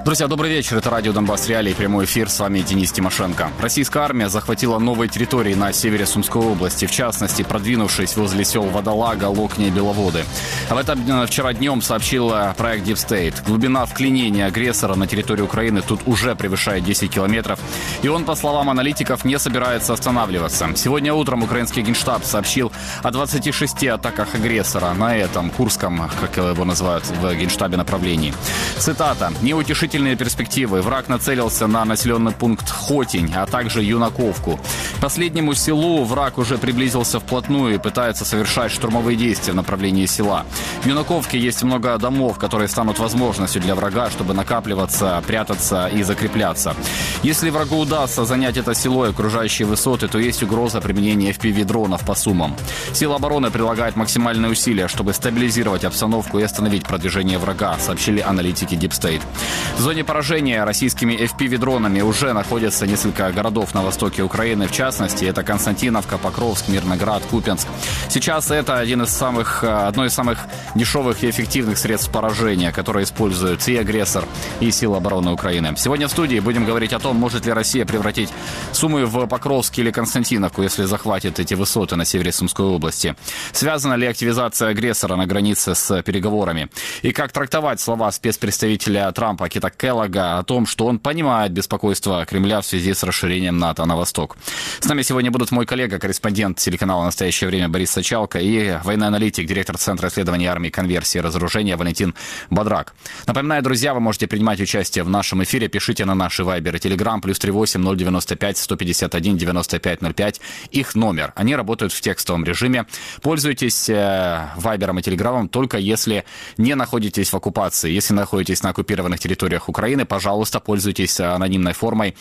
Друзья, добрый вечер. Это радио «Донбасс Реалии», прямой эфир. С вами Денис Тимошенко. Российская армия захватила новые территории на севере Сумской области, в частности, продвинувшись возле сел Водолага, Локня и Беловоды. Об этом вчера днем сообщил проект Deep State. Глубина вклинения агрессора на территорию Украины тут уже превышает 10 километров. И он, по словам аналитиков, не собирается останавливаться. Сегодня утром украинский генштаб сообщил о 26 атаках агрессора на этом Курском, как его называют в генштабе, направлении. Цитата. «Неутешительные перспективы. Враг нацелился на населенный пункт Хотень, а также Юнаковку. К последнему селу враг уже приблизился вплотную и пытается совершать штурмовые действия в направлении села. В Юнаковке есть много домов, которые станут возможностью для врага, чтобы накапливаться, прятаться и закрепляться. Если врагу удастся занять это село и окружающие высоты, то есть угроза применения FPV-дронов по Сумам. Сила обороны прилагает максимальные усилия, чтобы стабилизировать обстановку и остановить продвижение врага», сообщили аналитики Deep State. В зоне поражения российскими FPV-дронами уже находятся несколько городов на востоке Украины. В частности, это Константиновка, Покровск, Мирноград, Купянск. Сейчас это одно из самых дешевых и эффективных средств поражения, которые используют и агрессор, и силы обороны Украины. Сегодня в студии будем говорить о том, может ли Россия превратить Сумы в Покровск или Константиновку, если захватит эти высоты на севере Сумской области. Связана ли активизация агрессора на границе с переговорами? И как трактовать слова спецпредставителя Трампа Кита Келлога о том, что он понимает беспокойство Кремля в связи с расширением НАТО на восток. С нами сегодня будут мой коллега, корреспондент телеканала «Настоящее время» Борис Сачалко и военный аналитик, директор Центра исследований армии, конверсии и разоружения Валентин Бодрак. Напоминаю, друзья, вы можете принимать участие в нашем эфире. Пишите на наши Вайбер и Телеграм +38 095 151 95 05. Их номер. Они работают в текстовом режиме. Пользуйтесь Вайбером и Телеграмом только если не находитесь в оккупации. Если находитесь на оккупированных территориях Украины, пожалуйста, пользуйтесь анонимной формой.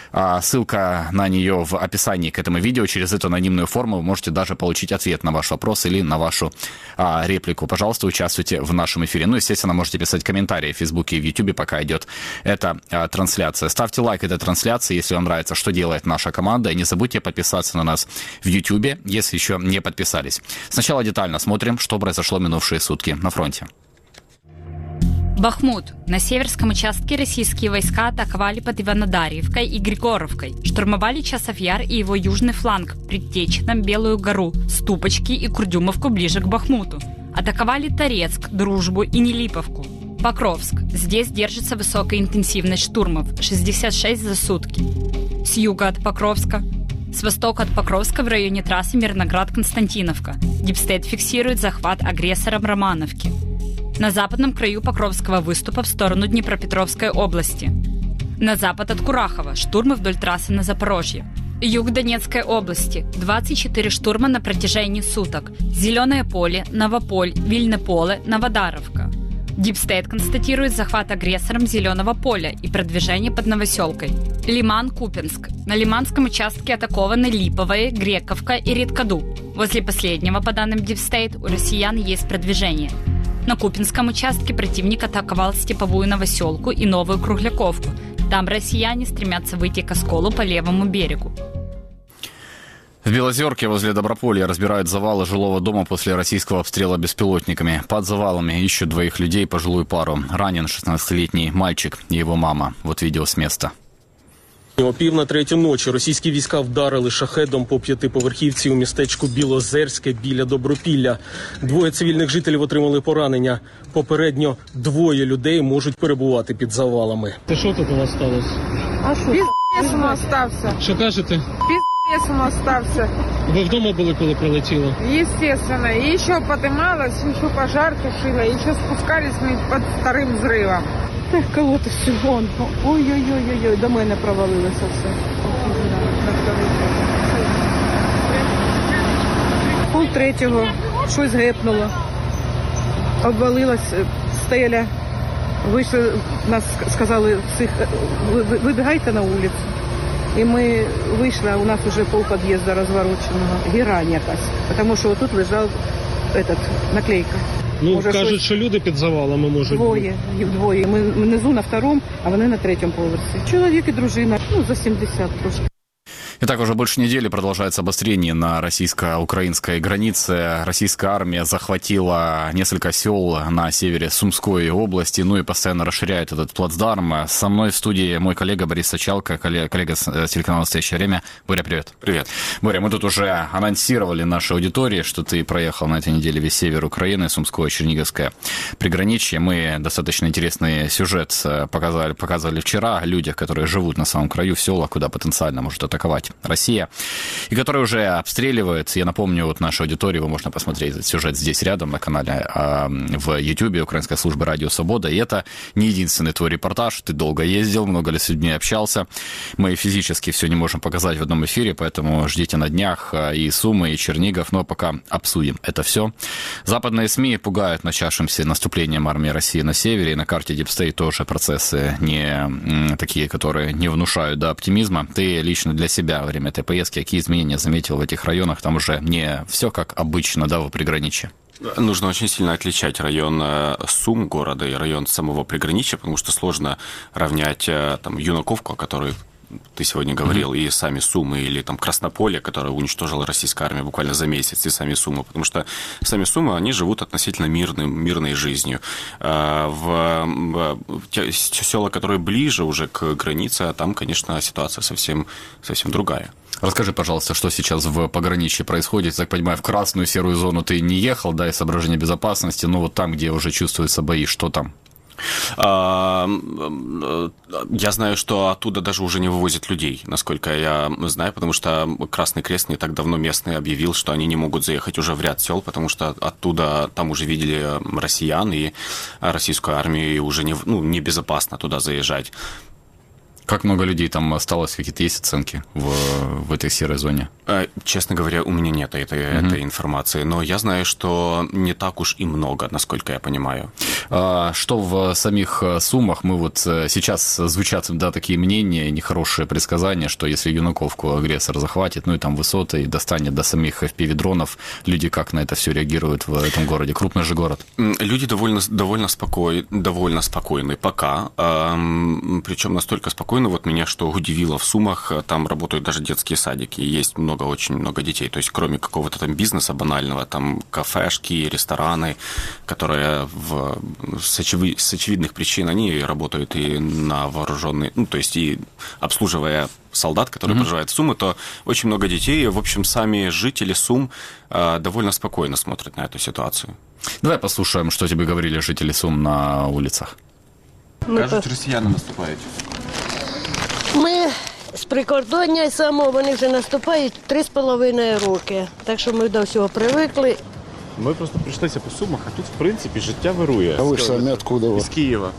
Ссылка на нее в описании к этому видео. Через эту анонимную форму вы можете даже получить ответ на ваш вопрос или на вашу реплику. Пожалуйста, участвуйте в нашем эфире. Ну, естественно, можете писать комментарии в Фейсбуке и в Ютубе, пока идет эта трансляция. Ставьте лайк этой трансляции, если вам нравится, что делает наша команда. И не забудьте подписаться на нас в Ютубе, если еще не подписались. Сначала детально смотрим, что произошло минувшие сутки на фронте. Бахмут. На северском участке российские войска атаковали под Иванодарьевкой и Григоровкой, штурмовали Часов-Яр и его южный фланг, Предтечном, Белую гору, Ступочки и Курдюмовку ближе к Бахмуту. Атаковали Торецк, Дружбу и Нелиповку. Покровск. Здесь держится высокая интенсивность штурмов – 66 за сутки. С юга от Покровска. С востока от Покровска в районе трассы Мирноград-Константиновка. Дипстейт фиксирует захват агрессором Романовки. На западном краю Покровского выступа в сторону Днепропетровской области. На запад от Курахова штурмы вдоль трассы на Запорожье. Юг Донецкой области. 24 штурма на протяжении суток. Зеленое поле, Новополь, Вильне поле, Новодаровка. Дипстейт констатирует захват агрессором Зеленого поля и продвижение под Новоселкой. Лиман, Купянск. На Лиманском участке атакованы Липовое, Грековка и Редкоду. Возле последнего, по данным Дипстейт, у россиян есть продвижение. На Купинском участке противник атаковал Степовую Новоселку и Новую Кругляковку. Там россияне стремятся выйти к Осколу по левому берегу. В Белозерке возле Доброполья разбирают завалы жилого дома после российского обстрела беспилотниками. Под завалами ищут двоих людей, пожилую пару. Ранен 16-летний мальчик и его мама. Вот видео с места. О 2:30 ночі російські війська вдарили шахедом по п'ятиповерхівці у містечку Білозерське біля Добропілля. Двоє цивільних жителів отримали поранення. Попередньо двоє людей можуть перебувати під завалами. Та що тут у вас сталося? А що? Піздець у нас стався. Що кажете? Піздець у нас стався. Ви вдома були, коли прилетіло? Естественно. И еще подымалось, еще пожар тушило, еще спускались мы под вторым взрывом. Кого-то всього. Ой-ой-ой, до мене провалилося все. 2:30 щось гепнуло. Обвалилась стеля. Вийшли, нас сказали всіх, вибігайте на вулицю. І ми вийшли, а у нас вже полпід'їзду розвороченого. Герань якась. Тому що отут лежав наклейка. Ну, може, кажуть, що люди під завалами можуть бути. Двоє. Ми внизу на второму, а вони на третьому поверсі. Чоловік і дружина, за 70 трошки. Итак, уже больше недели продолжается обострение на российско-украинской границе. Российская армия захватила несколько сел на севере Сумской области, ну и постоянно расширяет этот плацдарм. Со мной в студии мой коллега Борис Сачалко, коллега с телеканала «Настоящее время». Боря, привет. Привет. Боря, мы тут уже анонсировали нашей аудитории, что ты проехал на этой неделе весь север Украины, Сумское, Черниговское приграничье. Мы достаточно интересный сюжет показывали вчера о людях, которые живут на самом краю, в селах, куда потенциально может атаковать Россия, и которая уже обстреливает. Я напомню, вот нашу аудиторию, можно посмотреть этот сюжет здесь рядом на канале в YouTube Украинской службы «Радио Свобода». И это не единственный твой репортаж. Ты долго ездил, много с людьми общался. Мы физически все не можем показать в одном эфире, поэтому ждите на днях и Сумы, и Чернигов, но пока обсудим это все. Западные СМИ пугают начавшимся наступлением армии России на севере, и на карте Deep State тоже процессы не такие, которые не внушают оптимизма. Ты лично для себя во время этой поездки какие изменения заметил в этих районах? Там уже не все как обычно, да, в приграничье. Нужно очень сильно отличать район Сум города и район самого приграничья, потому что сложно равнять там Юнаковку, о которой ты сегодня говорил, и сами Сумы, или там Краснополе, которое уничтожила российская армия буквально за месяц, и сами Сумы, потому что сами Сумы, они живут относительно мирной жизнью. В села, которые ближе уже к границе, там, конечно, ситуация совсем другая. Расскажи, пожалуйста, что сейчас в пограничье происходит. Так понимаю, в красную серую зону ты не ехал, да, из соображения безопасности, но вот там, где уже чувствуются бои, что там? Я знаю, что оттуда даже уже не вывозят людей, насколько я знаю, потому что Красный Крест не так давно местный объявил, что они не могут заехать уже в ряд сел, потому что оттуда там уже видели россиян и российскую армию, и уже небезопасно туда заезжать. Как много людей там осталось? Какие-то есть оценки в этой серой зоне? Честно говоря, у меня нет этой информации, но я знаю, что не так уж и много, насколько я понимаю. Что в самих Сумах? Мы вот сейчас звучат, да, такие мнения, нехорошие предсказания, что если Юнаковку агрессор захватит, ну и там высоты, и достанет до самих FPV-дронов, люди как на это все реагируют в этом городе? Крупный же город. Люди довольно спокойны пока, причем настолько спокойны. Вот меня что удивило, в Сумах там работают даже детские садики, есть очень много детей, то есть кроме какого-то там бизнеса банального, там кафешки, рестораны, которые с очевидных причин, они работают и на вооруженные, то есть и обслуживая солдат, которые проживают в Сумы, то очень много детей, в общем, сами жители Сум довольно спокойно смотрят на эту ситуацию. Давай послушаем, что тебе говорили жители Сум на улицах. Кажуть, росіяни наступають. Ми з прикордоння самого, вони вже наступають 3,5 роки. Так що ми до всього привикли. Ми просто прийшлися по Сумах, а тут, в принципі, життя вирує. А ви ж самі откуда? Із Києва.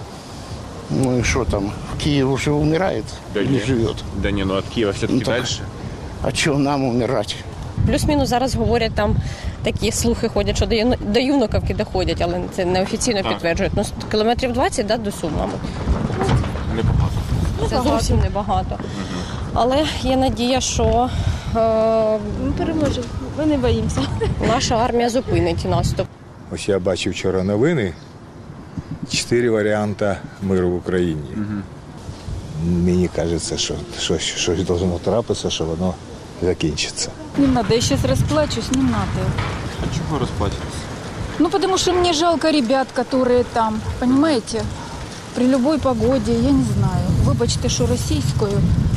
Ну и что там? В Киеве уже умирает? Да или нет. живет? Да не, ну от Киева все-таки Ну, так. дальше. А чего нам умирать? Плюс-мінус зараз говорять, там такі слухи ходять, що до Юнаковки доходять, але це неофіційно підтверджують. Ну, кілометрів 20, да, до Сум, мабуть. Небагато. Це зовсім небагато. Але є надія, що ми переможемо, ми не боїмося. Наша армія зупинить наступ. Ось я бачив вчора новини. 4 варіанти миру в Україні. Мені кажеться, що щось должно трапитися, що воно закінчиться. Не надо, я сейчас расплачусь, не надо. А чего расплачиваться? Ну, потому что мне жалко ребят, которые там, понимаете? При любой погоде, я не знаю. Вибачте, що російською.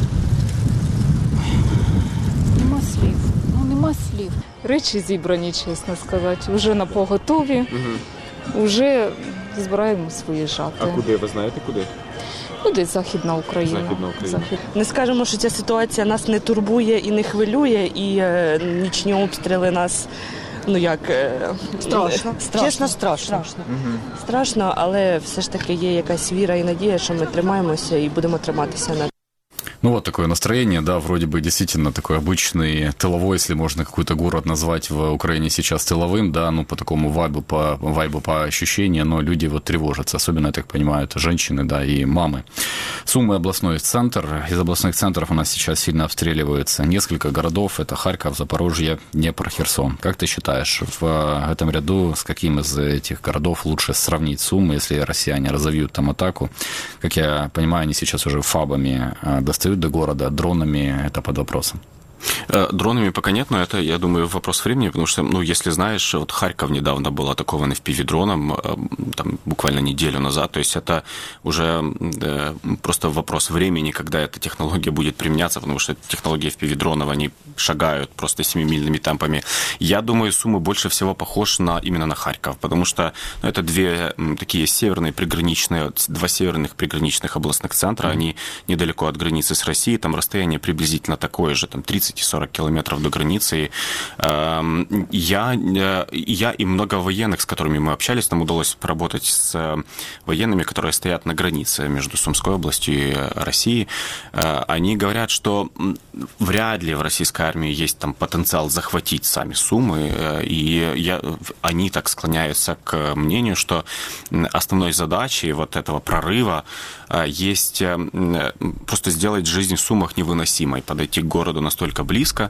Нема слів. Нема слів. Речі зібрані, чесно сказати. Уже на поготові. Уже збираємо свої А куди? Ви знаєте куди? Ну, десь Західна Україна. Не скажемо, що ця ситуація нас не турбує і не хвилює, і нічні обстріли нас, Страшно. Чесно, страшно. Страшно, але все ж таки є якась віра і надія, що ми тримаємося і будемо триматися на. Ну, вот такое настроение, да, вроде бы действительно такой обычный тыловой, если можно какой-то город назвать в Украине сейчас тыловым, да, ну, по такому вайбу, по ощущению, но люди вот тревожатся, особенно, я так понимаю, это женщины, да, и мамы. Сумы областной центр, из областных центров у нас сейчас сильно обстреливаются несколько городов, это Харьков, Запорожье, Днепр, Херсон. Как ты считаешь, в этом ряду с каким из этих городов лучше сравнить Сумы, если россияне разовьют там атаку? Как я понимаю, они сейчас уже фабами достают достают до города, дронами это под вопросом. Дронами пока нет, но это, я думаю, вопрос времени, потому что, если знаешь, вот Харьков недавно был атакован FPV-дроном, там, буквально неделю назад, то есть это уже просто вопрос времени, когда эта технология будет применяться, потому что технологии FPV-дронов, они шагают просто 7-мильными темпами. Я думаю, Сумы больше всего похож именно на Харьков, потому что это два северных приграничных областных центра, они недалеко от границы с Россией, там расстояние приблизительно такое же, там 30-40 километров до границы. Я и много военных, с которыми мы общались, нам удалось поработать с военными, которые стоят на границе между Сумской областью и Россией. Они говорят, что вряд ли в российской армии есть там потенциал захватить сами Сумы, и они так склоняются к мнению, что основной задачей вот этого прорыва есть просто сделать жизнь в Сумах невыносимой, подойти к городу настолько близко,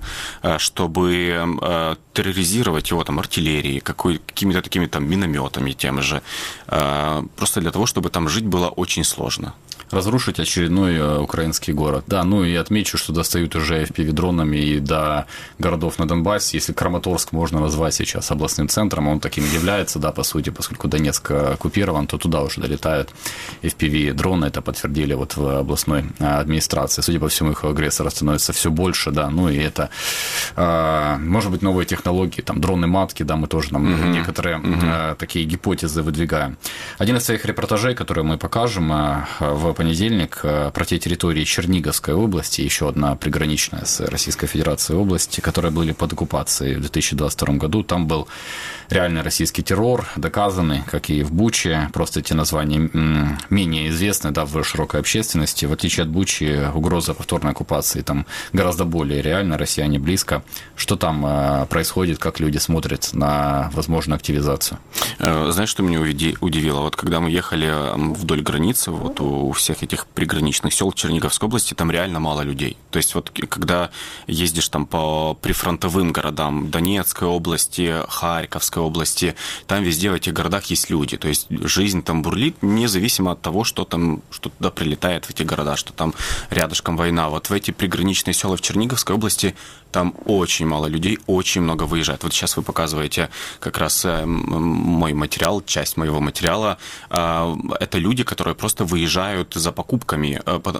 чтобы терроризировать его там артиллерией, какими-то такими там минометами тем же, просто для того, чтобы там жить было очень сложно. Разрушить очередной украинский город. Да, и отмечу, что достают уже FPV-дронами и до городов на Донбассе. Если Краматорск можно назвать сейчас областным центром, он таким является, да, по сути, поскольку Донецк оккупирован, то туда уже долетают FPV-дроны. Это подтвердили вот в областной администрации. Судя по всему, их агрессоров становится все больше, да, и это, может быть, новые технологии, там, дроны-матки, да, мы тоже там некоторые такие гипотезы выдвигаем. Один из своих репортажей, которые мы покажем в понедельник, про те территории Черниговской области, еще одна приграничная с Российской Федерацией область, которые были под оккупацией в 2022 году. Там был реальный российский террор, доказанный, как и в Буче. Просто эти названия менее известны, да, в широкой общественности. В отличие от Бучи, угроза повторной оккупации там гораздо более реальна, россияне близко. Что там происходит, как люди смотрят на возможную активизацию? Знаешь, что меня удивило? Вот когда мы ехали вдоль границы, вот у всех этих приграничных сел Черниговской области, там реально мало людей. То есть вот когда ездишь там по прифронтовым городам Донецкой области, Харьковской области, там везде в этих городах есть люди. То есть жизнь там бурлит, независимо от того, что туда прилетает в эти города, что там рядышком война. Вот в эти приграничные села в Черниговской области там очень мало людей, очень много выезжает. Вот сейчас вы показываете как раз мой материал, часть моего материала. Это люди, которые просто выезжают за покупками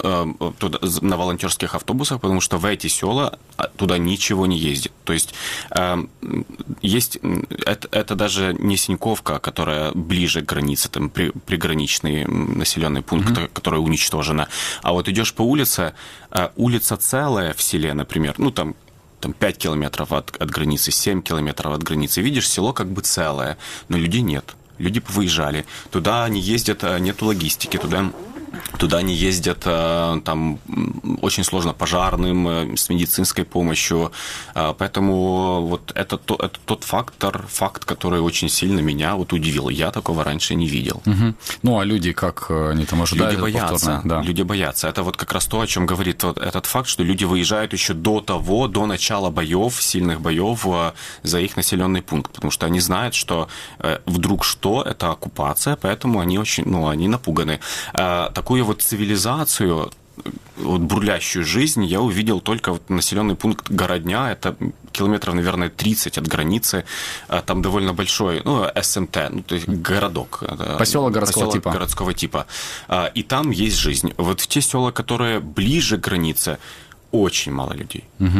на волонтерских автобусах, потому что в эти села туда ничего не ездит. То есть это даже не Синьковка, которая ближе к границе, там приграничный населенный пункт, который уничтожена. А вот идешь по улице, улица целая в селе, например, там 5 километров от границы, 7 километров от границы. Видишь, село как бы целое, но людей нет. Люди выезжали. Туда не ездят, нету логистики, туда не ездят, там очень сложно пожарным, с медицинской помощью. Поэтому вот это тот факт, который очень сильно меня вот удивил. Я такого раньше не видел. А люди как они там ожидают? Люди боятся. Да. Люди боятся. Это вот как раз то, о чем говорит вот этот факт, что люди выезжают еще до начала боев, сильных боев за их населенный пункт. Потому что они знают, что вдруг это оккупация, поэтому они они напуганы. Такую вот цивилизацию, вот бурлящую жизнь я увидел только в населенный пункт Городня, это километров, наверное, 30 от границы, там довольно большой, СМТ, то есть городок. Поселок городского типа. И там есть жизнь. Вот в те села, которые ближе к границе, очень мало людей.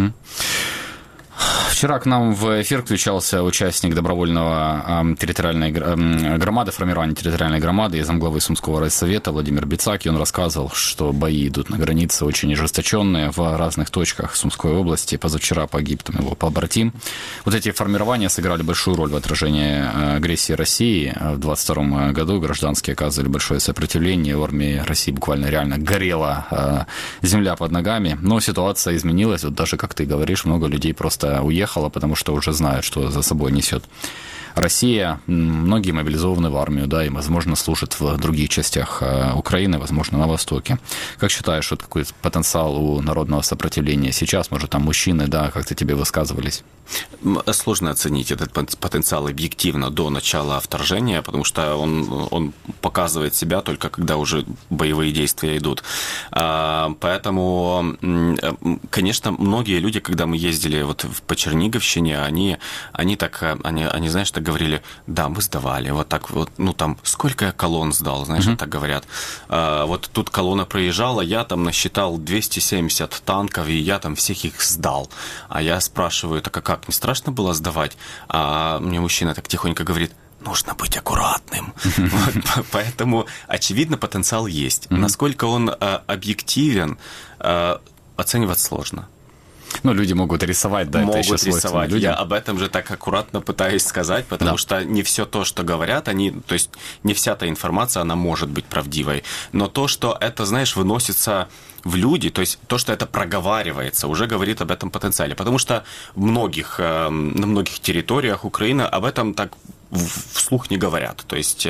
Вчера к нам в эфир включался участник добровольного территориальной громады, формирования территориальной громады и замглавы Сумского райсовета Владимир Бицак, и он рассказывал, что бои идут на границе очень ожесточенные в разных точках Сумской области. Позавчера погиб там его побратим. Вот эти формирования сыграли большую роль в отражении агрессии России. В 2022 году гражданские оказывали большое сопротивление, в армии России буквально реально горела земля под ногами, но ситуация изменилась, вот даже, как ты говоришь, много людей просто уехала, потому что уже знают, что за собой несет Россия. Многие мобилизованы в армию, да, и, возможно, служат в других частях Украины, возможно, на Востоке. Как считаешь, что какой потенциал у народного сопротивления сейчас? Может, там мужчины, да, как-то тебе высказывались? Сложно оценить этот потенциал объективно до начала вторжения, потому что он показывает себя только когда уже боевые действия идут. Поэтому, конечно, многие люди, когда мы ездили вот по Черниговщине, они, знаешь, так говорили: да, мы сдавали, вот так вот, ну там, сколько я колонн сдал, знаешь, так говорят. Вот тут колонна проезжала, я там насчитал 270 танков, и я там всех их сдал. А я спрашиваю: так а как, не страшно было сдавать? А мне мужчина так тихонько говорит: нужно быть аккуратным. Поэтому, очевидно, потенциал есть. Насколько он объективен, оценивать сложно. Ну, люди могут рисовать, да, могут это еще рисовать. Людям. Я об этом же так аккуратно пытаюсь сказать, потому что не все то, что говорят, то есть не вся та информация, она может быть правдивой. Но то, что это, знаешь, выносится в люди, то есть то, что это проговаривается, уже говорит об этом потенциале. Потому что на многих территориях Украины об этом так вслух не говорят. То есть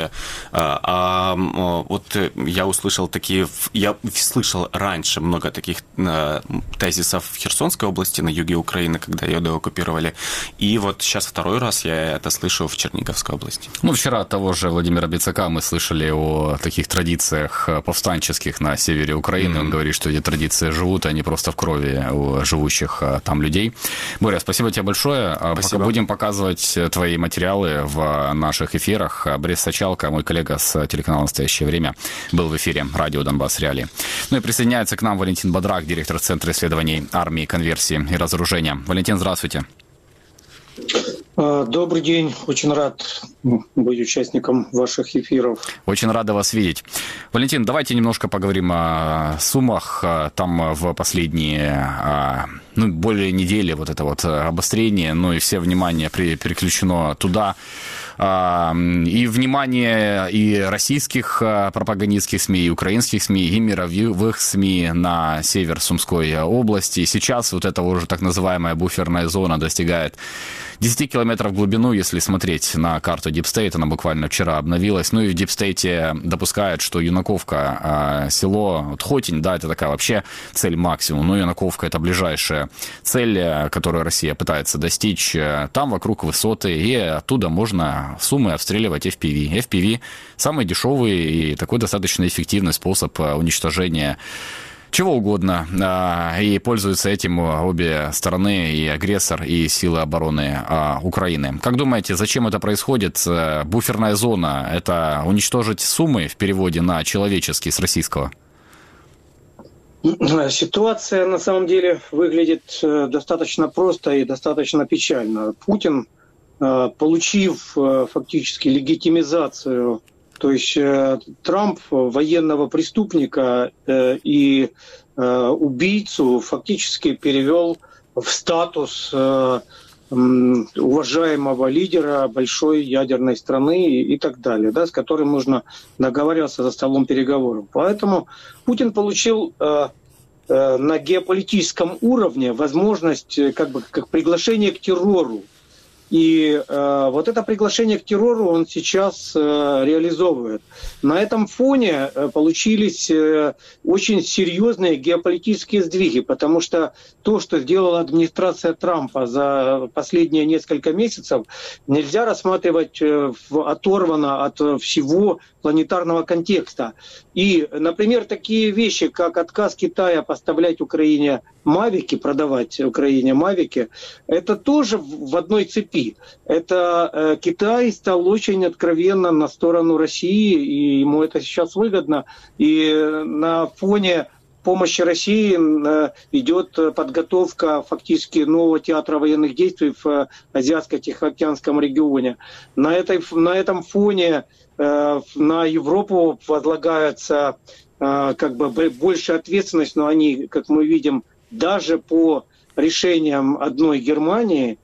вот я слышал раньше много таких тезисов в Херсонской области, на юге Украины, когда ее деоккупировали. И вот сейчас второй раз я это слышу в Черниговской области. Ну, вчера от того же Владимира Бицака мы слышали о таких традициях повстанческих на севере Украины. Он говорит, что эти традиции живут, они просто в крови у живущих там людей. Боря, спасибо тебе большое. Спасибо. Пока будем показывать твои материалы в наших эфирах. Борис Сачалко, мой коллега с телеканала «Настоящее время», был в эфире радио «Донбасс Реалии». Ну и присоединяется к нам Валентин Бодрак, директор Центра исследований армии, конверсии и разоружения. Валентин, здравствуйте. Добрый день. Очень рад быть участником ваших эфиров. Очень рада вас видеть. Валентин, давайте немножко поговорим о Сумах. Там в последние более недели вот это вот обострение, ну и все внимание переключено туда. И внимание и российских пропагандистских СМИ, и украинских СМИ, и мировых СМИ на север Сумской области. И сейчас вот эта уже так называемая буферная зона достигает 10 километров в глубину, если смотреть на карту Deep State, она буквально вчера обновилась. Ну и в Deep State допускают, что Юнаковка, село, вот Хотень, да, это такая вообще цель максимум, но Юнаковка — это ближайшая цель, которую Россия пытается достичь. Там вокруг высоты, и оттуда можно в Сумы обстреливать FPV. FPV – самый дешевый и такой достаточно эффективный способ уничтожения чего угодно. И пользуются этим обе стороны, и агрессор, и силы обороны Украины. Как думаете, зачем это происходит? Буферная зона – это уничтожить Сумы в переводе на человеческий с российского? Ситуация на самом деле выглядит достаточно просто и достаточно печально. Путин, получив фактически легитимизацию, то есть Трамп военного преступника и убийцу фактически перевел в статус уважаемого лидера большой ядерной страны и так далее, да, с которым нужно договариваться за столом переговоров. Поэтому Путин получил на геополитическом уровне возможность как приглашение к террору. И вот это приглашение к террору он сейчас реализовывает. На этом фоне получились очень серьезные геополитические сдвиги, потому что то, что сделала администрация Трампа за последние несколько месяцев, нельзя рассматривать оторванно от всего планетарного контекста. И, например, такие вещи, как отказ Китая поставлять Украине мавики, продавать Украине мавики, это тоже в одной цепи. Это Китай стал очень откровенно на сторону России, и ему это сейчас выгодно. И на фоне помощи России идет подготовка фактически нового театра военных действий в Азиатско-Тихоокеанском регионе. На этом фоне на Европу возлагается больше ответственность, но они, как мы видим, даже по решениям одной Германии,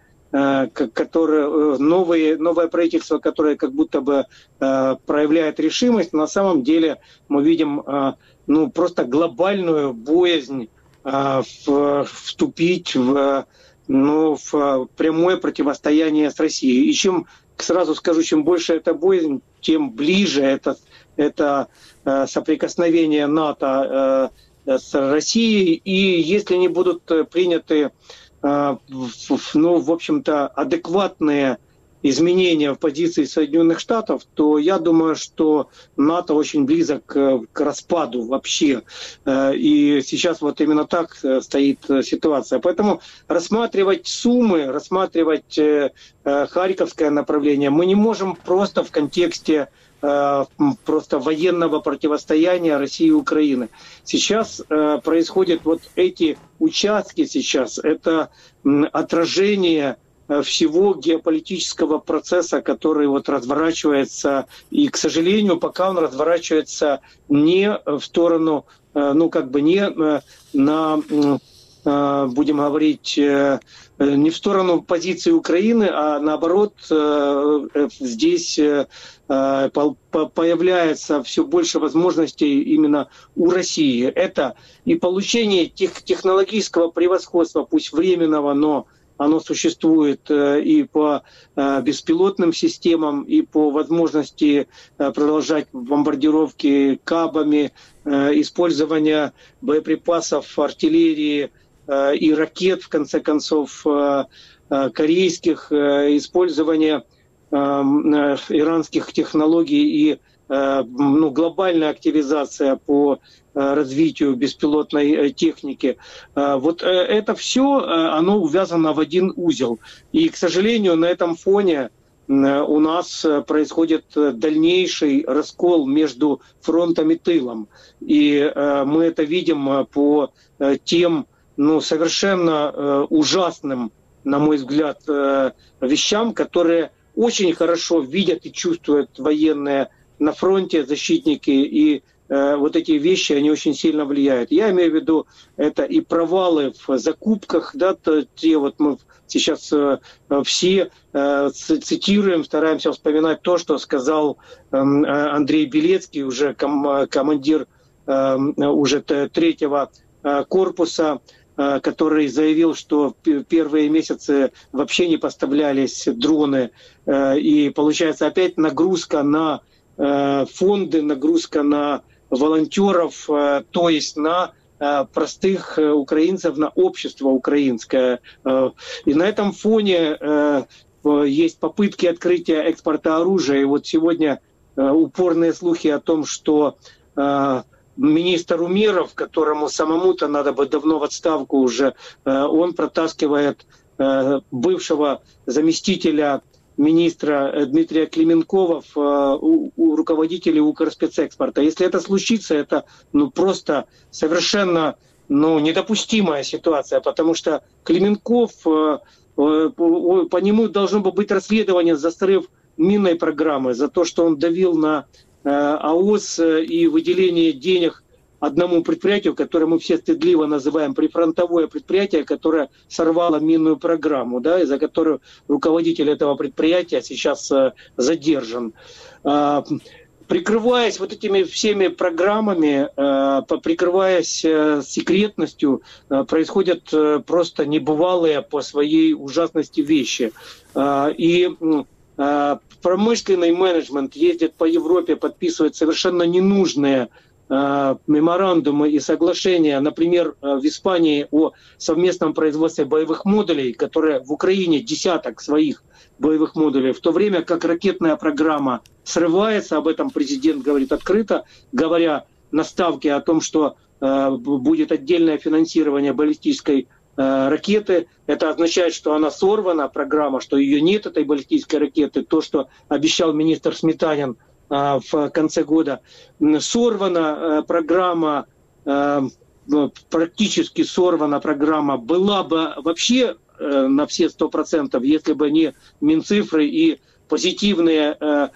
новое правительство, которое как будто бы проявляет решимость, на самом деле мы видим просто глобальную боязнь вступить в прямое противостояние с Россией. И сразу скажу, чем больше эта боязнь, тем ближе это соприкосновение НАТО с Россией. И если не будут приняты ну, в общем-то, адекватные изменения в позиции Соединенных Штатов, то я думаю, что НАТО очень близок к распаду вообще. И сейчас вот именно так стоит ситуация. Поэтому рассматривать Сумы, рассматривать Харьковское направление мы не можем просто в контексте просто военного противостояния России и Украины. Сейчас происходят вот эти участки сейчас, это отражение всего геополитического процесса, который вот разворачивается, и, к сожалению, пока он разворачивается не в сторону, ну, как бы не на, будем говорить, не в сторону позиции Украины, а наоборот, здесь появляется все больше возможностей именно у России. Это и получение технологического превосходства, пусть временного, но оно существует и по беспилотным системам, и по возможности продолжать бомбардировки кабами, использование боеприпасов, артиллерии и ракет, в конце концов, корейских, использование иранских технологий и ну, глобальная активизация по развитию беспилотной техники. Вот это все, оно увязано в один узел. И, к сожалению, на этом фоне у нас происходит дальнейший раскол между фронтом и тылом. И мы это видим по тем, ну, совершенно ужасным, на мой взгляд, вещам, которые очень хорошо видят и чувствуют военные на фронте, защитники, и вот эти вещи, они очень сильно влияют. Я имею в виду, это и провалы в закупках, да, те вот мы сейчас все цитируем, стараемся вспоминать то, что сказал Андрей Белецкий, уже командир уже 3-го корпуса, который заявил, что первые месяцы вообще не поставлялись дроны. И получается опять нагрузка на фонды, нагрузка на волонтеров, то есть на простых украинцев, на общество украинское. И на этом фоне есть попытки открытия экспорта оружия. И вот сегодня упорные слухи о том, что министр Умеров, которому самому-то надо бы давно в отставку уже, он протаскивает бывшего заместителя министра Дмитрия Клименкова у руководителей Укрспецэкспорта. Если это случится, это ну, просто совершенно недопустимая ситуация, потому что Клименков, по нему должно быть расследование за срыв минной программы, за то, что он давил на АОС и выделение денег одному предприятию, которое мы все стыдливо называем прифронтовое предприятие, которое сорвало минную программу, да, и за которую руководитель этого предприятия сейчас задержан. Прикрываясь вот этими всеми программами, прикрываясь секретностью, происходят просто небывалые по своей ужасности вещи. И промышленный менеджмент ездит по Европе, подписывает совершенно ненужные меморандумы и соглашения, например, в Испании о совместном производстве боевых модулей, которые в Украине десяток своих боевых модулей, в то время как ракетная программа срывается, об этом президент говорит открыто, говоря на ставке о том, что будет отдельное финансирование баллистической ракеты. Это означает, что она сорвана, программа, что ее нет, этой баллистической ракеты. То, что обещал министр Сметанин в конце года. Сорвана программа, практически сорвана программа, была бы вообще на все 100%, если бы не Минцифры и позитивные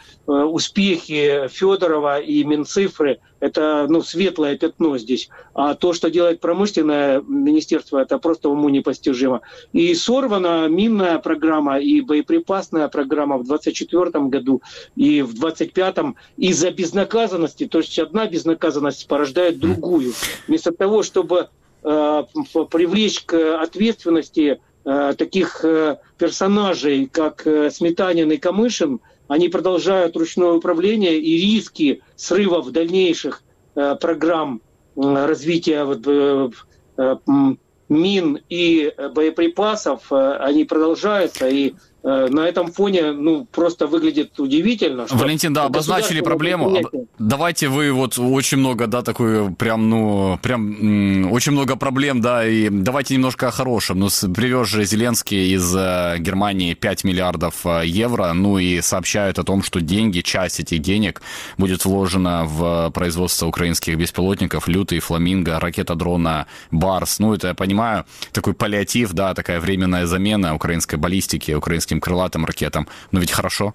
успехи Федорова и Минцифры. Это светлое пятно здесь. А то, что делает промышленное министерство, это просто уму непостижимо. И сорвана минная программа и боеприпасная программа в 2024 году и в 2025 из-за безнаказанности. То есть одна безнаказанность порождает другую. Вместо того, чтобы привлечь к ответственности таких персонажей, как Сметанин и Камышин, они продолжают ручное управление, и риски срывов дальнейших программ развития мин и боеприпасов, они продолжаются, и на этом фоне, просто выглядит удивительно. Что Валентин, да, обозначили проблему. Давайте вы очень много, да, такой очень много проблем, да, и давайте немножко о хорошем. Привез же Зеленский из Германии 5 миллиардов евро, и сообщают о том, что часть этих денег будет вложена в производство украинских беспилотников «Лютый», «Фламинго», ракета-дрона «Барс». Это, я понимаю, такой паллиатив, да, такая временная замена украинской баллистики, украинским крылатым ракетам. Но ведь хорошо.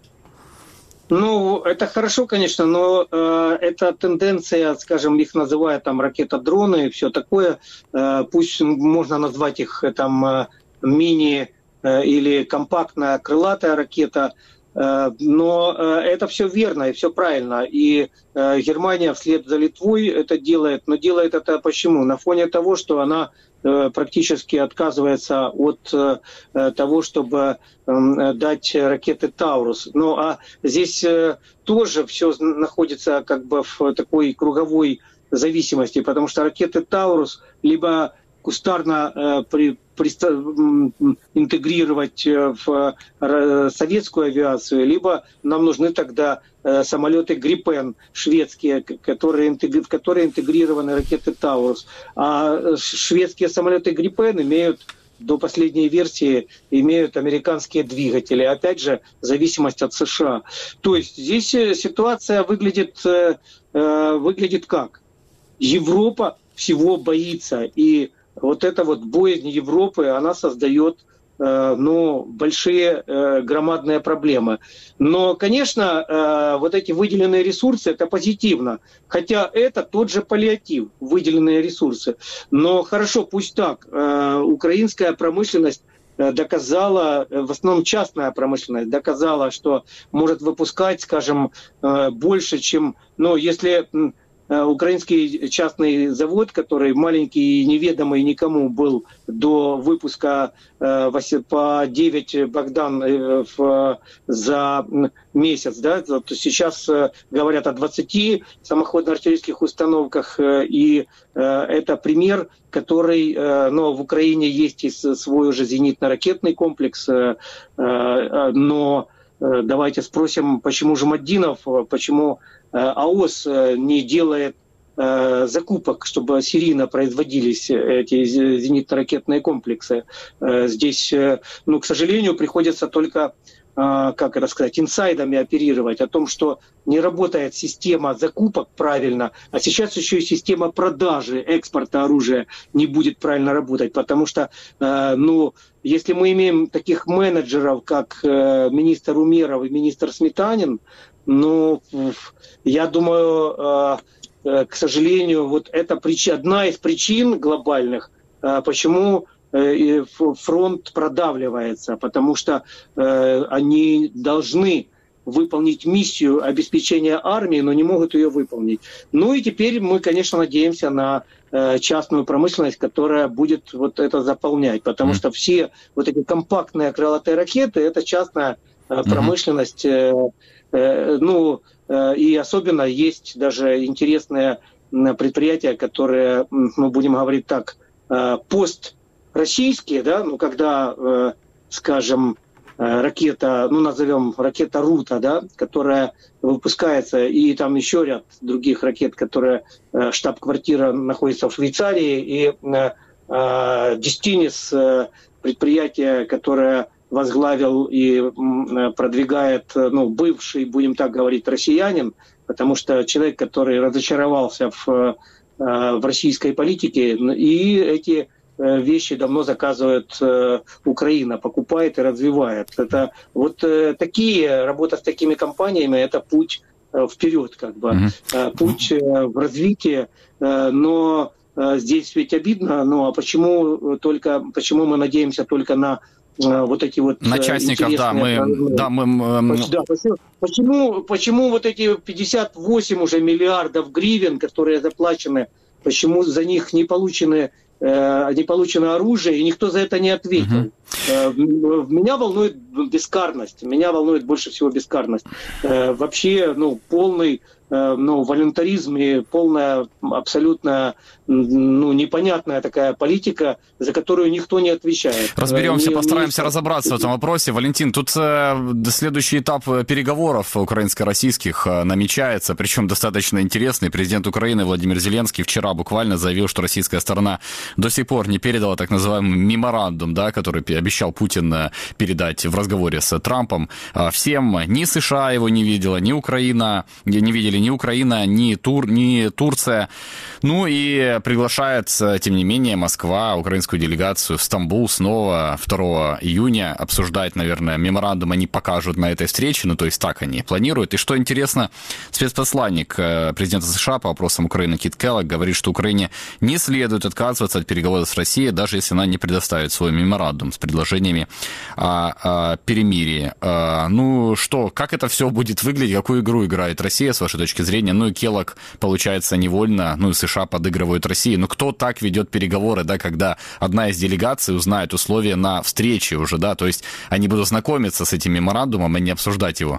Это хорошо, конечно, но эта тенденция, скажем, их называют там ракета-дроны и все такое, пусть можно назвать их там мини или компактная крылатая ракета, но это все верно и все правильно. И Германия вслед за Литвой это делает, но делает это почему? На фоне того, что она практически отказывается от того, чтобы дать ракеты «Таурус». А здесь тоже все находится как бы в такой круговой зависимости, потому что ракеты «Таурус» либо кустарно интегрировать в советскую авиацию, либо нам нужны тогда самолеты «Гриппен» шведские, в которые интегрированы ракеты «Таурус». А шведские самолеты «Гриппен» имеют до последней версии американские двигатели. Опять же, зависимость от США. То есть здесь ситуация выглядит как? Европа всего боится. И вот эта боязнь Европы, она создает большие громадные проблемы. Но, конечно, вот эти выделенные ресурсы, это позитивно. Хотя это тот же паллиатив, выделенные ресурсы. Но хорошо, пусть так. Украинская промышленность доказала, в основном частная промышленность, доказала, что может выпускать, скажем, больше, чем... если... Украинский частный завод, который маленький и неведомый никому был до выпуска по 9 Богдан за месяц. Да? Сейчас говорят о 20 самоходно-артиллерийских установках, и это пример, который... в Украине есть и свой уже зенитно-ракетный комплекс, но давайте спросим, почему же Мадинов, почему АОС не делает закупок, чтобы серийно производились эти зенитно-ракетные комплексы. Здесь, к сожалению, приходится только, инсайдами оперировать о том, что не работает система закупок правильно, а сейчас еще и система продажи, экспорта оружия не будет правильно работать, потому что, если мы имеем таких менеджеров, как министр Умеров и министр Сметанин, я думаю, к сожалению, это одна из причин глобальных, почему фронт продавливается, потому что они должны выполнить миссию обеспечения армии, но не могут ее выполнить. И теперь мы, конечно, надеемся на частную промышленность, которая будет это заполнять, потому что все эти компактные крылатые ракеты — это частная промышленность. И особенно есть даже интересные предприятия, которые, будем говорить так, построссийские, да, когда, скажем, ракета, назовем ракета «Рута», да, которая выпускается, и там еще ряд других ракет, которые штаб-квартира находится в Швейцарии, и Дестинис, предприятие, которое возглавил и продвигает, бывший, будем так говорить, россиянин, потому что человек, который разочаровался в российской политике, и эти вещи давно заказывает Украина, покупает и развивает. Это работа с такими компаниями, это путь вперед, путь в развитие, но здесь ведь обидно, почему мы надеемся только на на частников, почему эти 58 уже миллиардов гривен, которые заплачены, почему за них не получено оружие, и никто за это не ответил? Меня волнует бескарность. Меня волнует больше всего бескарность. Вообще, полный волюнтаризм и полная абсолютно непонятная такая политика, за которую никто не отвечает. Разберемся, постараемся разобраться в этом вопросе. Валентин, тут следующий этап переговоров украинско-российских намечается, причем достаточно интересный. Президент Украины Владимир Зеленский вчера буквально заявил, что российская сторона до сих пор не передала так называемый меморандум, да, который обещал Путин передать в разговоре с Трампом всем. Ни США его не видела, ни Украина, не видели ни Украина, ни Турция. Ну и приглашает, тем не менее, Москва украинскую делегацию в Стамбул снова 2 июня обсуждать, наверное, меморандум они покажут на этой встрече, то есть так они планируют. И что интересно, спецпосланник президента США по вопросам Украины Кит Келлог говорит, что Украине не следует отказываться от переговоров с Россией, даже если она не предоставит свой меморандум с предложениями о перемирии. Как это все будет выглядеть, какую игру играет Россия, с вашей точки зрения? И Келлог, получается, невольно, и США подыгрывают России. Кто так ведет переговоры, да, когда одна из делегаций узнает условия на встрече уже, да, то есть они будут знакомиться с этим меморандумом, а не обсуждать его?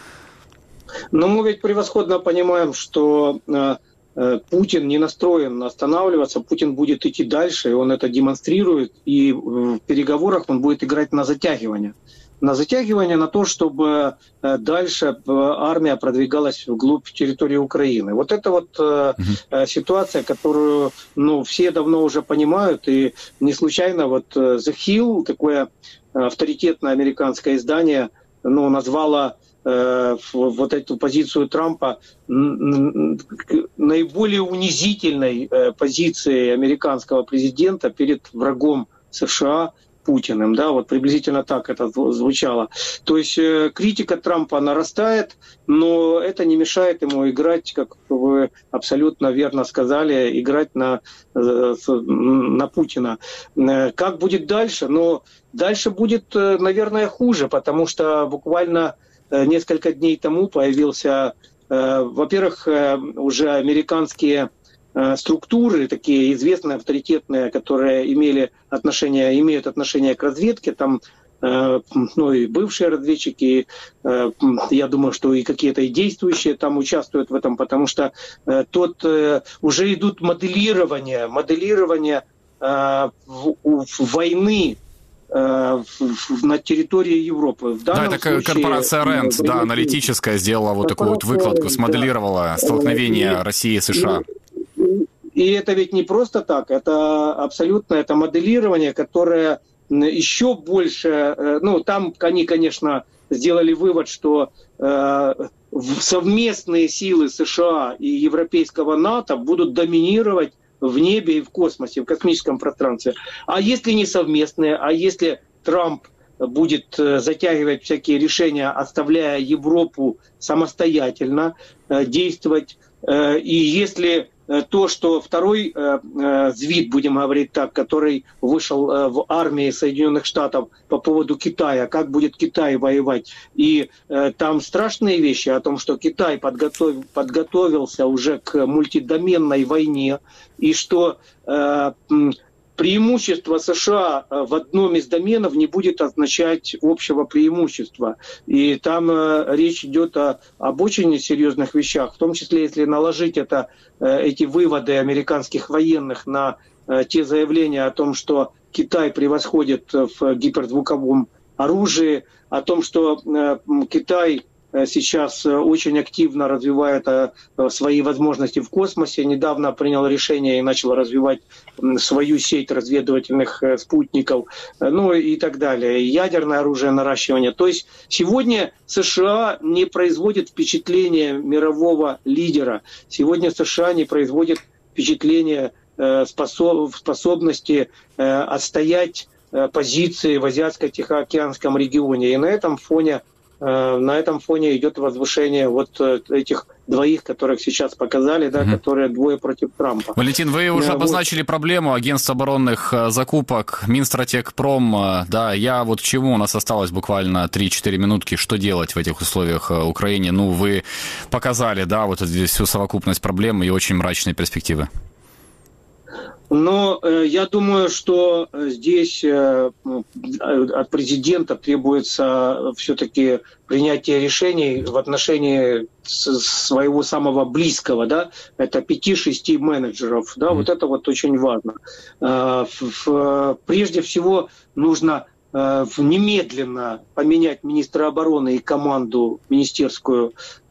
Мы ведь превосходно понимаем, что Путин не настроен останавливаться, Путин будет идти дальше, и он это демонстрирует, и в переговорах он будет играть на затягивание. На то, чтобы дальше армия продвигалась вглубь территории Украины. Вот это ситуация, которую все давно уже понимают, и не случайно The Hill, такое авторитетное американское издание, назвало эту позицию Трампа наиболее унизительной позицией американского президента перед врагом США Путиным, да, приблизительно так это звучало. То есть критика Трампа нарастает, но это не мешает ему играть, как вы абсолютно верно сказали, играть на Путина. Как будет дальше? Дальше будет, наверное, хуже, потому что буквально несколько дней тому появился, во-первых, уже американские структуры, такие известные, авторитетные, которые имеют отношение к разведке, там, и бывшие разведчики, я думаю, что и какие-то и действующие там участвуют в этом, потому что уже идут моделирование войны на территории Европы. Это корпорация РЭНД, да, аналитическая, сделала такую выкладку, смоделировала столкновение России и США. И это ведь не просто так, это моделирование, которое еще больше, там они, конечно, сделали вывод, что совместные силы США и европейского НАТО будут доминировать в небе и в космосе, в космическом пространстве. А если не совместные, а если Трамп будет затягивать всякие решения, оставляя Европу самостоятельно действовать, и если то, что второй звит, будем говорить так, который вышел в армии Соединенных Штатов по поводу Китая, как будет Китай воевать. И там страшные вещи о том, что Китай подготовился уже к мультидоменной войне, и что преимущество США в одном из доменов не будет означать общего преимущества. И там речь идет об очень серьезных вещах, в том числе, если наложить эти выводы американских военных на те заявления о том, что Китай превосходит в гиперзвуковом оружии, о том, что Китай сейчас очень активно развивает свои возможности в космосе. Недавно принял решение и начал развивать свою сеть разведывательных спутников, и так далее. Ядерное оружие, наращивание. То есть сегодня США не производит впечатления мирового лидера. Сегодня США не производит впечатления способности отстоять позиции в Азиатско-Тихоокеанском регионе. И на этом фоне идет возвышение этих двоих, которых сейчас показали, да, которые двое против Трампа. Валентин, вы уже обозначили проблему агентств оборонных закупок, Минстратегпром, да, я к чему, у нас осталось буквально 3-4 минутки, что делать в этих условиях Украине? Вы показали, да, всю совокупность проблем и очень мрачные перспективы. Но я думаю, что здесь от президента требуется все-таки принятие решений в отношении своего самого близкого, да, это 5-6 менеджеров, да, вот это вот очень важно. Прежде всего нужно немедленно поменять министра обороны и команду министерскую,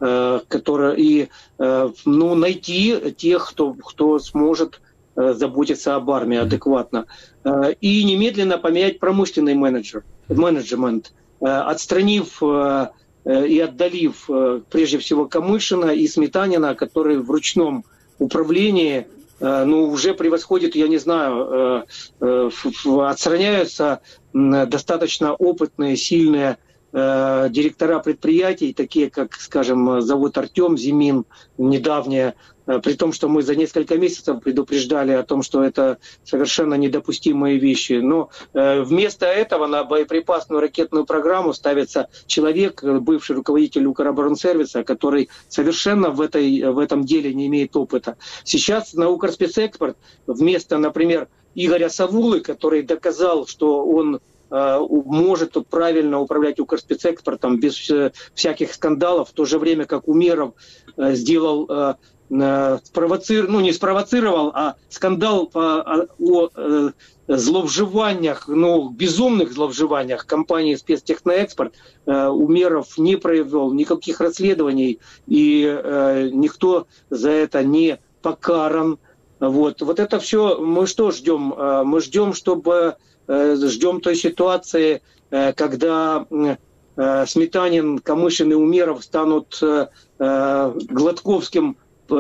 найти тех, кто сможет заботиться об армии адекватно. И немедленно поменять промышленный менеджмент, отстранив и отдалив прежде всего Камышина и Сметанина, которые в ручном управлении уже превосходит, я не знаю, отстраняются достаточно опытные, сильные директора предприятий, такие как, скажем, завод «Артем», «Зимин», недавнее, при том, что мы за несколько месяцев предупреждали о том, что это совершенно недопустимые вещи. Но вместо этого на боеприпасную ракетную программу ставится человек, бывший руководитель Укроборонсервиса, который совершенно в этом деле не имеет опыта. Сейчас на Укрспецэкспорт вместо, например, Игоря Савулы, который доказал, что он может правильно управлять Укрспецэкспортом без всяких скандалов, в то же время как Умеров сделал, не спровоцировал, а скандал о зловживаниях, безумных зловживаниях компании «Спецтехноэкспорт». Умеров не провел никаких расследований, и никто за это не покаран. Вот это все. Мы что ждем? Мы ждем, ждем той ситуации, когда Сметанин, Камышин и Умеров станут Гладковским,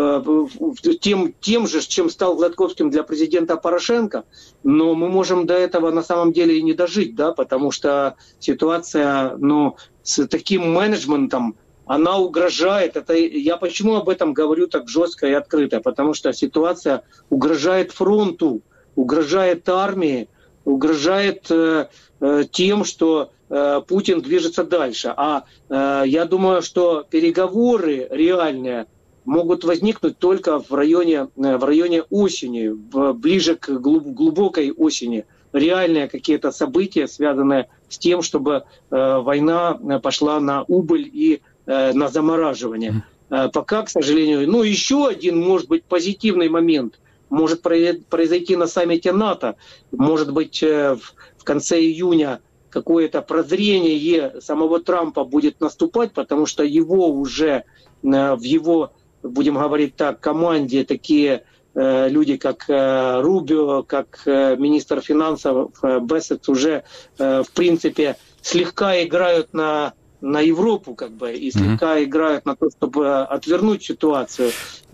тем же, чем стал Гладковским для президента Порошенко, но мы можем до этого на самом деле и не дожить, да, потому что ситуация, с таким менеджментом, она угрожает. Я почему об этом говорю так жестко и открыто? Потому что ситуация угрожает фронту, угрожает армии, угрожает тем, что Путин движется дальше. Я думаю, что переговоры реальные могут возникнуть только в районе осени, ближе к глубокой осени. Реальные какие-то события, связанные с тем, чтобы война пошла на убыль и на замораживание. Пока, к сожалению, еще один, может быть, позитивный момент может произойти на саммите НАТО. Может быть, в конце июня какое-то прозрение самого Трампа будет наступать, потому что его уже в его, будем говорить так, команде такие люди, как Рубио, как министр финансов Бессет, уже, в принципе, слегка играют на Европу, и слегка играют на то, чтобы отвернуть ситуацию.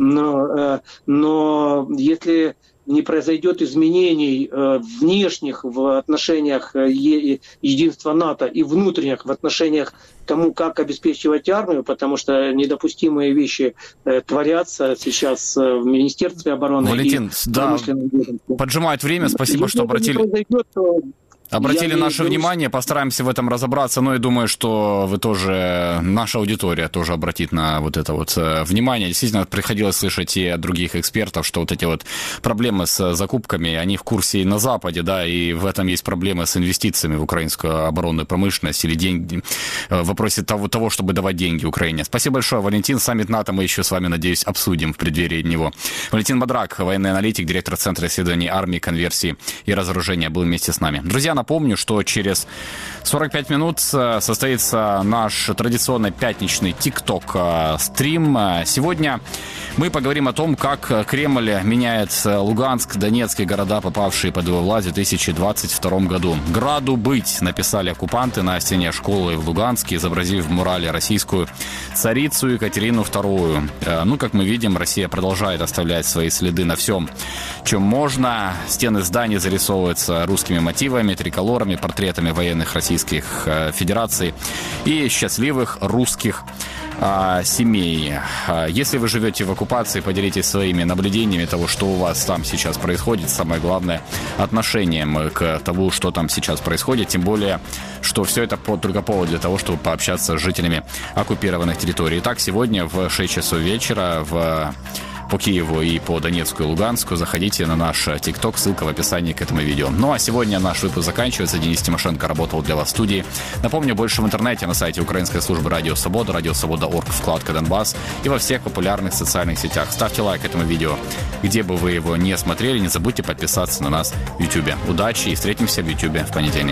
Но если не произойдет изменений внешних в отношениях единства НАТО и внутренних в отношениях тому, как обеспечивать армию, потому что недопустимые вещи творятся сейчас в Министерстве обороны. Валентин, поджимает время. Спасибо, что обратили наше внимание, постараемся в этом разобраться, и думаю, что вы тоже, наша аудитория тоже обратит на это внимание. Действительно, приходилось слышать и от других экспертов, что эти проблемы с закупками, они в курсе и на Западе, да, и в этом есть проблемы с инвестициями в украинскую оборонную промышленность или деньги, в вопросе того, чтобы давать деньги Украине. Спасибо большое, Валентин. Саммит НАТО мы еще с вами, надеюсь, обсудим в преддверии него. Валентин Бадрак, военный аналитик, директор Центра исследований армии, конверсии и разоружения, был вместе с нами. Друзья, напомню, что через 45 минут состоится наш традиционный пятничный ТикТок-стрим. Сегодня мы поговорим о том, как Кремль меняет Луганск, Донецк и города, попавшие под его власть в 2022 году. «Граду быть», написали оккупанты на стене школы в Луганске, изобразив в мурале российскую царицу Екатерину II. Как мы видим, Россия продолжает оставлять свои следы на всем, чем можно. Стены зданий зарисовываются русскими мотивами, триколорами, портретами военных Российских Федераций и счастливых русских семей. Если вы живете в оккупации, поделитесь своими наблюдениями того, что у вас там сейчас происходит. Самое главное, отношением к тому, что там сейчас происходит. Тем более, что все это только повод для того, чтобы пообщаться с жителями оккупированных территорий. Итак, сегодня в 6 часов вечера в по Киеву и по Донецку и Луганску, заходите на наш ТикТок, ссылка в описании к этому видео. Ну а сегодня наш выпуск заканчивается. Денис Тимошенко работал для вас в студии. Напомню, больше в интернете на сайте Украинской службы Радио Свобода, радиосвобода.орг, вкладка Донбасс и во всех популярных социальных сетях. Ставьте лайк этому видео, где бы вы его не смотрели. Не забудьте подписаться на нас в YouTube. Удачи и встретимся в YouTube в понедельник.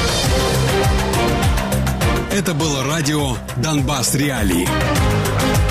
Это было радио «Донбасс Реалии».